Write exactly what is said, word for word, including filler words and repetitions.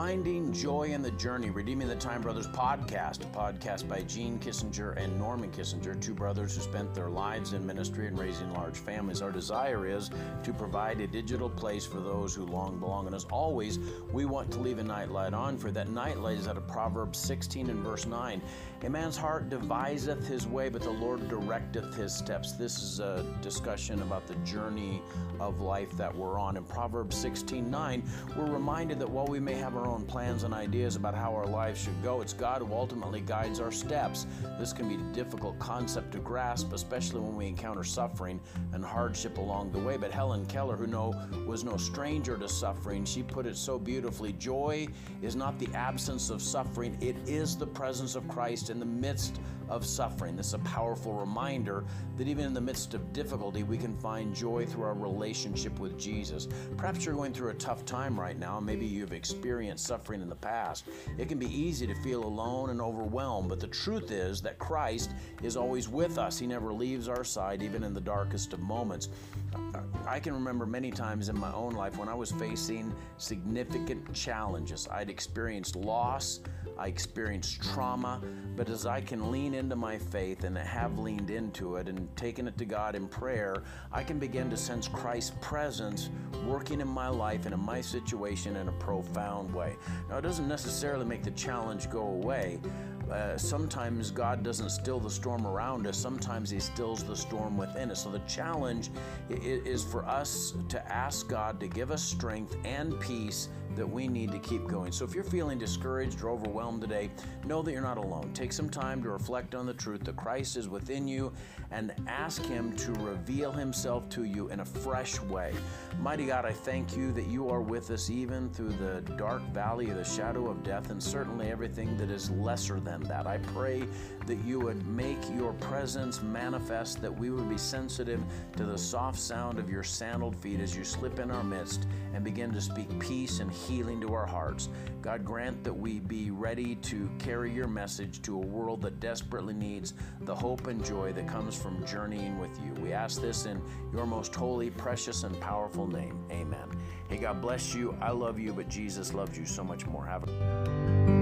Finding Joy in the Journey, Redeeming the Time Brothers podcast, a podcast by Gene Kissinger and Norman Kissinger, two brothers who spent their lives in ministry and raising large families. Our desire is to provide a digital place for those who long belong. And as always, we want to leave a nightlight on. For that nightlight is out of Proverbs sixteen and verse nine. A man's heart deviseth his way, but the Lord directeth his steps. This is a discussion about the journey of life that we're on. In Proverbs sixteen nine, we're reminded that while we may have our own plans and ideas about how our lives should go, it's God who ultimately guides our steps. This can be a difficult concept to grasp, especially when we encounter suffering and hardship along the way. But Helen Keller, who know, was no stranger to suffering, she put it so beautifully: joy is not the absence of suffering, it is the presence of Christ in the midst of suffering. This is a powerful reminder that even in the midst of difficulty, we can find joy through our relationship with Jesus. Perhaps you're going through a tough time right now. Maybe you've experienced suffering in the past. It can be easy to feel alone and overwhelmed, but the truth is that Christ is always with us. He never leaves our side, even in the darkest of moments. I can remember many times in my own life when I was facing significant challenges. I'd experienced loss, I experienced trauma, but as I can lean into my faith and have leaned into it and taken it to God in prayer, I can begin to sense Christ's presence working in my life and in my situation in a profound way. Now, it doesn't necessarily make the challenge go away. Uh, sometimes God doesn't still the storm around us. Sometimes He stills the storm within us. So the challenge is for us to ask God to give us strength and peace that we need to keep going. So if you're feeling discouraged or overwhelmed today, know that you're not alone. Take some time to reflect on the truth that Christ is within you and ask Him to reveal Himself to you in a fresh way. Mighty God, I thank You that You are with us even through the dark valley of the shadow of death, and certainly everything that is lesser than that. I pray that You would make Your presence manifest, that we would be sensitive to the soft sound of Your sandaled feet as You slip in our midst and begin to speak peace and healing to our hearts. God, grant that we be ready to carry Your message to a world that desperately needs the hope and joy that comes from journeying with You. We ask this in Your most holy, precious, and powerful name. Amen. Hey, God bless you. I love you, but Jesus loves you so much more. Have a